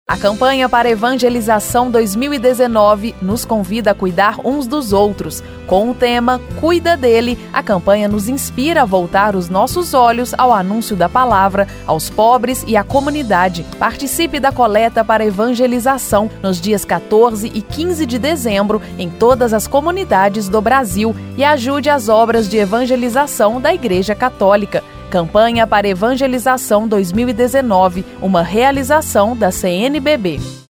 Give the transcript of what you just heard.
A campanha para Evangelização 2019 nos convida a cuidar uns dos outros. Com o tema Cuida dele, a campanha nos inspira a voltar os nossos olhos ao anúncio da palavra, aos pobres e à comunidade. Participe da coleta para evangelização nos dias 14 e 15 de dezembro em todas as comunidades do Brasil e ajude as obras de evangelização da Igreja Católica. Campanha para Evangelização 2019, uma realização da CNBB.